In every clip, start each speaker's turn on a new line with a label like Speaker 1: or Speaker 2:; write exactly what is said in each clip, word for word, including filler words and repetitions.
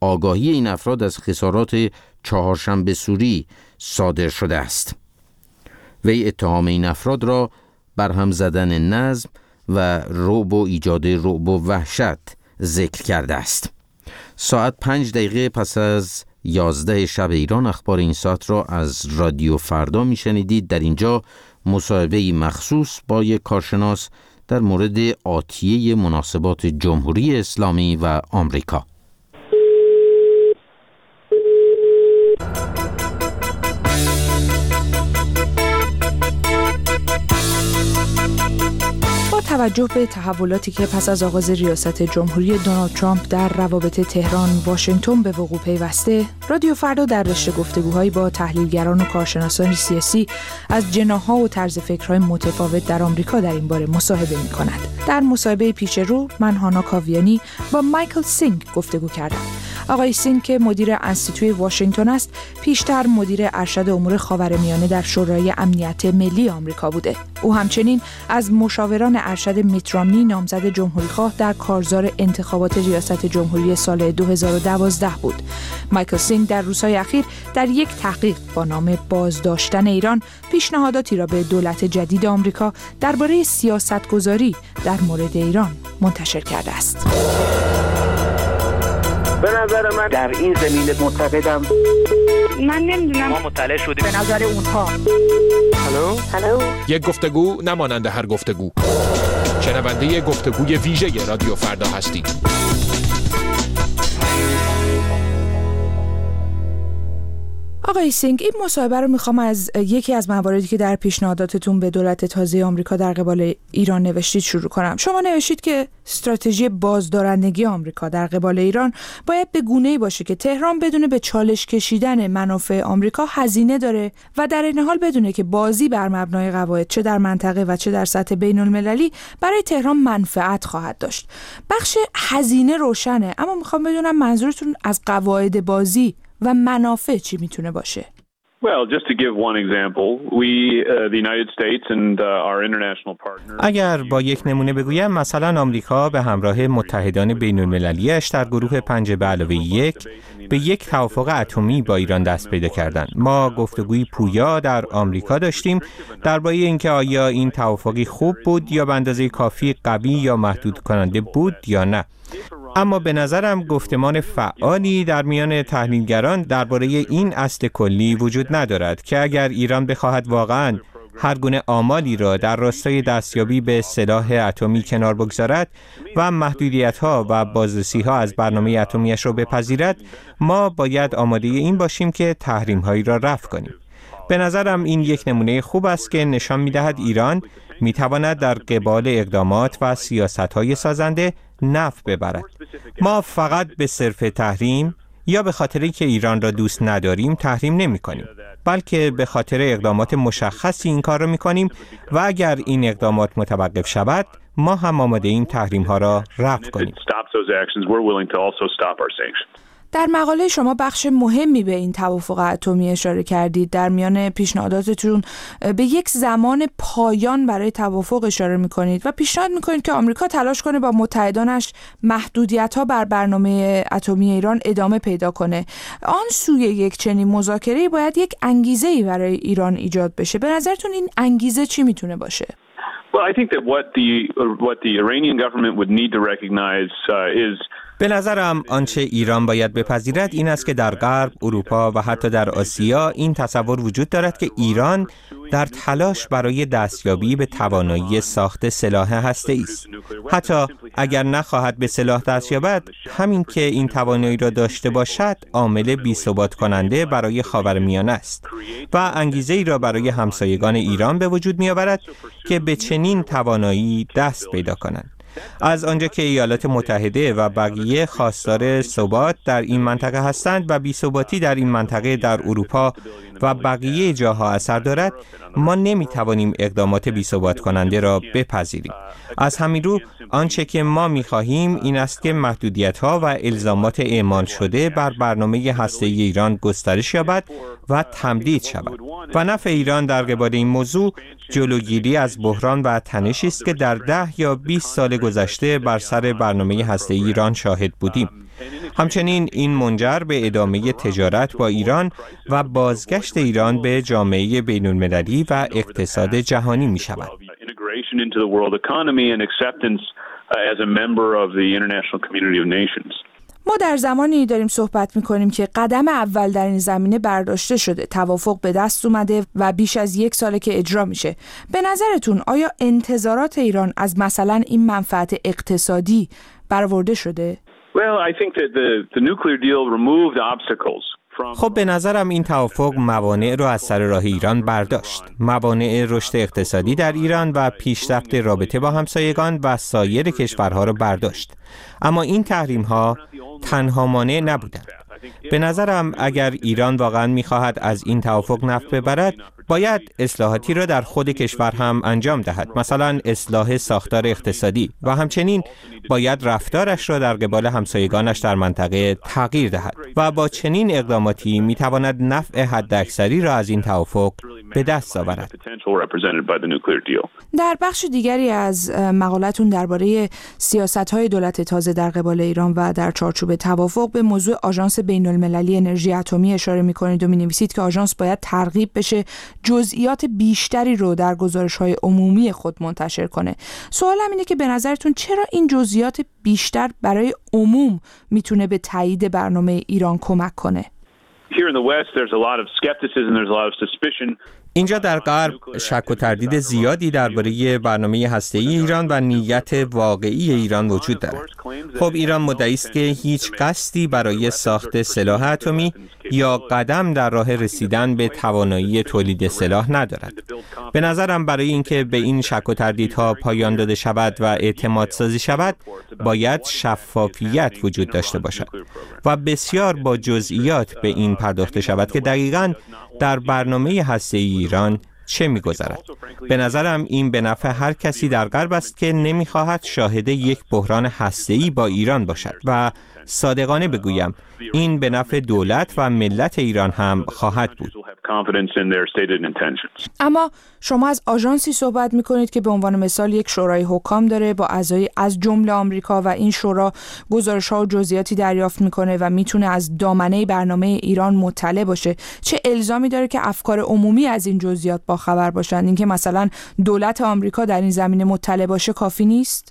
Speaker 1: آگاهی این افراد از خسارات چهارشنبه سوری صادر شده است. وی اتهام این افراد را برهم زدن نظم و رعب و ایجاد رعب و وحشت ذکر کرده است. ساعت پنج دقیقه پس از یازده شب ایران اخبار این ساعت را از رادیو فردا میشنیدید. در اینجا مصاحبه‌ای مخصوص با یک کارشناس در مورد آتیه مناسبات جمهوری اسلامی و آمریکا.
Speaker 2: با توجه به تحولاتی که پس از آغاز ریاست جمهوری دونالد ترامپ در روابط تهران واشنگتن به وقوع پیوسته، رادیو فردا در رشته گفتگوهایی با تحلیلگران و کارشناسان سیاسی از جناح‌ها و طرز فکرهای متفاوت در آمریکا در این باره مصاحبه می‌کند. در مصاحبه پیش رو من هانا کاویانی با مایکل سینگ گفتگو کردم. آقای سینگ که مدیر انستیتوی واشنگتن است، پیشتر مدیر ارشد امور خاورمیانه در شورای امنیت ملی آمریکا بوده. او همچنین از مشاوران ارشد میت رامنی نامزد جمهوریخواه در کارزار انتخابات ریاست جمهوری سال دو هزار و دوازده بود. مایکل سینگ در روزهای اخیر در یک تحقیق با نام بازداشتن ایران پیشنهاداتی را به دولت جدید آمریکا درباره سیاستگذاری در مورد ایران منتشر کرده است.
Speaker 3: به نظر من در این زمینه معتقدم
Speaker 4: من نمیدونم
Speaker 3: ما مطلع شدیم
Speaker 4: به نظر اونها.
Speaker 3: هلو
Speaker 4: هلو
Speaker 5: یک گفتگو نمانند هر گفتگو. شنونده گفتگوی ویژه رادیو فردا هستید.
Speaker 2: آقای سینگ، این مصاحبه رو میخوام از یکی از مواردی که در پیشنهاداتتون به دولت تازه آمریکا در قبال ایران نوشتید شروع کنم. شما نوشتید که استراتژی بازدارندگی آمریکا در قبال ایران باید به گونه‌ای باشه که تهران بدونه به چالش کشیدن منافع آمریکا هزینه داره و در این حال بدونه که بازی بر مبنای قواعد چه در منطقه و چه در سطح بین‌المللی برای تهران منفعت خواهد داشت. بخش هزینه روشنه، اما میخوام بدونم منظورتون از قواعد بازی و منافع چی میتونه باشه؟
Speaker 6: Well, just to give one example, we, uh, the United States and uh, our international partners.
Speaker 7: اگر با یک نمونه بگویم، مثلا آمریکا به همراه متحدان بین‌المللی‌اش در گروه پنج به علاوه یک به یک توافق اتمی با ایران دست پیدا کردند. ما گفتگوی پویا در آمریکا داشتیم درباره اینکه آیا این توافقی خوب بود یا به اندازه کافی قوی یا محدود کننده بود یا نه. اما به نظرم گفتمان فعالی در میان تحلیلگران درباره این اصل کلی وجود ندارد که اگر ایران بخواهد واقعاً هر گونه آمالی را در راستای دستیابی به سلاح اتمی کنار بگذارد و محدودیت‌ها و بازرسی‌ها از برنامه اتمیش را بپذیرد، ما باید آماده این باشیم که تحریم‌هایی را رفع کنیم. به نظرم این یک نمونه خوب است که نشان می‌دهد ایران می‌تواند در قبال اقدامات و سیاست‌های سازنده نفع ببرد. ما فقط به صرف تحریم یا به خاطری که ایران را دوست نداریم تحریم نمی کنیم، بلکه به خاطر اقدامات مشخصی این کار را می کنیم و اگر این اقدامات متوقف شود ما هم آماده این تحریم ها را رفع کنیم.
Speaker 2: در مقاله شما بخش مهمی به این توافق اتمی اشاره کردید. در میان پیشنهاداتتون به یک زمان پایان برای توافق اشاره می‌کنید و پیشنهاد می‌کنید که آمریکا تلاش کنه با متحدانش محدودیت‌ها بر برنامه اتمی ایران ادامه پیدا کنه. آن سوی یک چنین مذاکره‌ای باید یک انگیزه‌ای برای ایران ایجاد بشه. به نظرتون این انگیزه چی میتونه باشه؟
Speaker 6: Well, I think that what the what the Iranian government would need to recognize uh, is
Speaker 7: به نظرم آنچه ایران باید بپذیرد این است که در غرب، اروپا و حتی در آسیا این تصور وجود دارد که ایران در تلاش برای دستیابی به توانایی ساخت سلاح هسته‌ای است. حتی اگر نخواهد به سلاح دست یابد، همین که این توانایی را داشته باشد عامل بی‌ثبات کننده برای خاورمیانه است و انگیزه‌ای را برای همسایگان ایران به وجود می‌آورد که به چنین توانایی دست پیدا کنند. از آنجا که ایالات متحده و بقیه خواستار ثبات در این منطقه هستند و بی‌ثباتی در این منطقه در اروپا و بقیه جاها اثر دارد، ما نمی‌توانیم اقدامات بی‌ثبات کننده را بپذیریم. از همین رو آنچه که ما می‌خواهیم این است که محدودیت‌ها و الزامات اعمال شده بر برنامه هسته‌ای ایران گسترش یابد و تمدید شود و نفع ایران در قبال این موضوع جلوگیری از بحران و تنشی است که در ده یا بیست سال گذشته بر سر برنامه هسته‌ای ایران شاهد بودیم. همچنین این منجر به ادامه تجارت با ایران و بازگشت ایران به جامعه بین‌المللی و اقتصاد جهانی می شود.
Speaker 2: ما در زمانی داریم صحبت می‌کنیم که قدم اول در این زمینه برداشته شده، توافق به دست اومده و بیش از یک ساله که اجرا میشه. به نظرتون آیا انتظارات ایران از مثلا این منفعت اقتصادی برآورده شده؟
Speaker 6: Well, I think that the the nuclear deal removed obstacles.
Speaker 7: خب به نظرم این توافق موانع رو از سر راه ایران برداشت. موانع رشد اقتصادی در ایران و پیشرفت رابطه با همسایگان و سایر کشورها رو برداشت. اما این تحریم ها تنها مانع نبودند. به نظرم اگر ایران واقعا می‌خواهد از این توافق نفع ببرد، باید اصلاحاتی را در خود کشور هم انجام دهد، مثلا اصلاح ساختار اقتصادی، و همچنین باید رفتارش را در قبال همسایگانش در منطقه تغییر دهد و با چنین اقداماتی می‌تواند نفع حداکثری را از این توافق به دست آورد.
Speaker 2: در بخش دیگری از مقالتون درباره سیاست‌های دولت تازه در قبال ایران و در چارچوب توافق به موضوع آژانس بین‌المللی انرژی اتمی اشاره می‌کنید و می‌نویسید که آژانس باید ترغیب بشه جزئیات بیشتری رو در گزارش‌های عمومی خود منتشر کنه. سوالم اینه که به نظرتون چرا این جزئیات بیشتر برای عموم میتونه به تایید برنامه ایران کمک کنه؟
Speaker 6: Here in the West, there's a lot of skepticism, there's a lot of suspicion.
Speaker 7: اینجا در غرب شک و تردید زیادی درباره برنامه هسته‌ای ایران و نیت واقعی ایران وجود دارد. خب ایران مدعی است که هیچ قصدی برای ساخت سلاح اتمی یا قدم در راه رسیدن به توانایی تولید سلاح ندارد. به نظرم برای اینکه به این شک و تردیدها پایان داده شود و اعتماد سازی شود، باید شفافیت وجود داشته باشد و بسیار با جزئیات به این پرداخته شود که دقیقاً در برنامه هسته‌ای ایران چه می‌گذرد. به نظرم این به نفع هر کسی در غرب است که نمی‌خواهد شاهد یک بحران هسته‌ای با ایران باشد و صادقانه بگویم این به نفع دولت و ملت ایران هم خواهد بود.
Speaker 2: اما شما از آژانسی صحبت می‌کنید که به عنوان مثال یک شورای حکام داره با اعضای از جمله آمریکا و این شورا گزارش‌ها و جزئیاتی دریافت می‌کنه و می‌تونه از دامنه برنامه ایران مطلع باشه. چه الزامی داره که افکار عمومی از این جزئیات باخبر باشن؟ اینکه مثلا دولت آمریکا در این زمینه مطلع باشه کافی نیست؟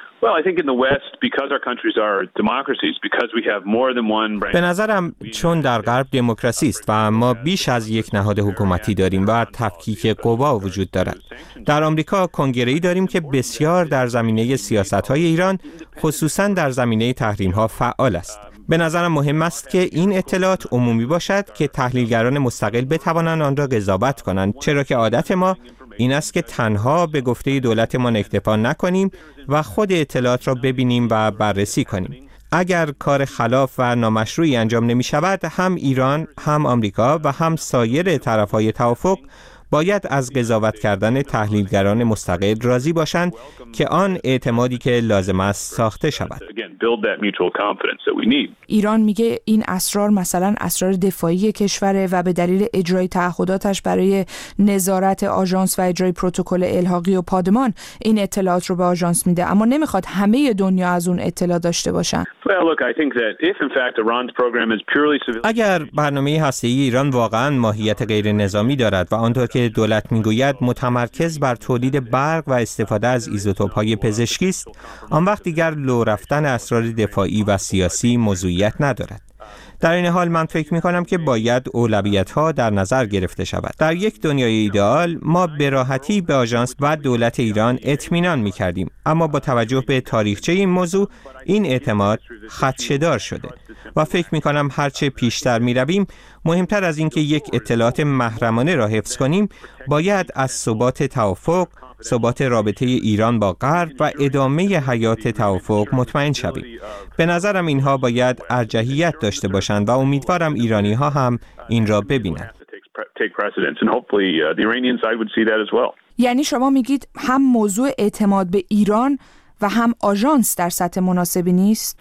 Speaker 7: به نظرم چون در غرب دموکراسی است و ما بیش از یک نهاد حکومتی داریم و تفکیک قوا وجود دارد. در آمریکا کنگره‌ای داریم که بسیار در زمینه سیاست‌های ایران، خصوصاً در زمینه تحریم‌ها فعال است. به نظرم مهم است که این اطلاعات عمومی باشد که تحلیلگران مستقل بتوانند آن را قضاوت کنند، چرا که عادت ما این است که تنها به گفته دولتمان اکتفا نکنیم و خود اطلاعات را ببینیم و بررسی کنیم. اگر کار خلاف و نامشروعی انجام نمی شود، هم ایران، هم آمریکا و هم سایر طرفهای توافق باید از قضاوت کردن تحلیلگران مستقل راضی باشند که آن اعتمادی که لازم است ساخته شود.
Speaker 2: ایران میگه این اسرار مثلا اسرار دفاعی کشوره و به دلیل اجرای تعهداتش برای نظارت آژانس و اجرای پروتکل الحاقی و پادمان این اطلاعات رو به آژانس میده، اما نمیخواد همه دنیا از اون اطلاع داشته باشن.
Speaker 7: اگر برنامه هسته‌ای ایران واقعا ماهیت غیر نظامی دارد و آنطور که دولت میگوید متمرکز بر تولید برق و استفاده از ایزوتوپ‌های پزشکی است، آن وقت دیگر لو رفتن اسرار دفاعی و سیاسی موضوعیت ندارد. در این حال من فکر می‌کنم که باید اولویت‌ها در نظر گرفته شود. در یک دنیای ایدئال ما به راحتی به آژانس و دولت ایران اطمینان می‌کردیم، اما با توجه به تاریخچه این موضوع این اعتماد خدشه‌دار شده و فکر می‌کنم هرچه پیشتر می‌رویم مهمتر از اینکه یک اطلاعات محرمانه را حفظ کنیم، باید از ثبات توافق، ثبات رابطه ایران با غرب و ادامه حیات توافق مطمئن شویم. به نظرم اینها باید ارجحیت داشته باشند و امیدوارم ایرانی ها هم این را ببینند.
Speaker 2: یعنی شما میگید هم موضوع اعتماد به ایران و هم آژانس در سطح مناسبی نیست؟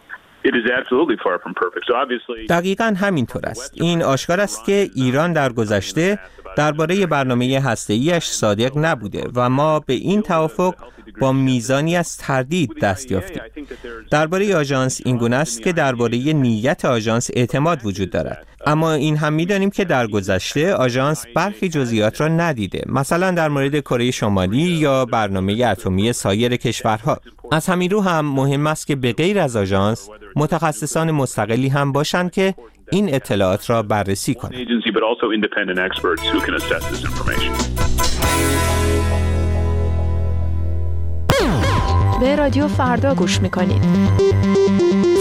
Speaker 7: دقیقاً همینطور است. این آشکار است که ایران در گذشته درباره برنامه هسته‌ایش صادق نبوده و ما به این توافق با میزانی از تردید دست یافتیم. درباره آژانس این گونه است که درباره نیت آژانس اعتماد وجود دارد، اما این هم می‌دانیم که در گذشته آژانس برخی جزئیات را ندیده، مثلا در مورد کره شمالی یا برنامه اتمی سایر کشورها. از همین رو هم مهم است که به غیر از آژانس متخصصان مستقلی هم باشند که این اطلاعات را بررسی کنند.
Speaker 8: به رادیو فردا گوش می‌کنید.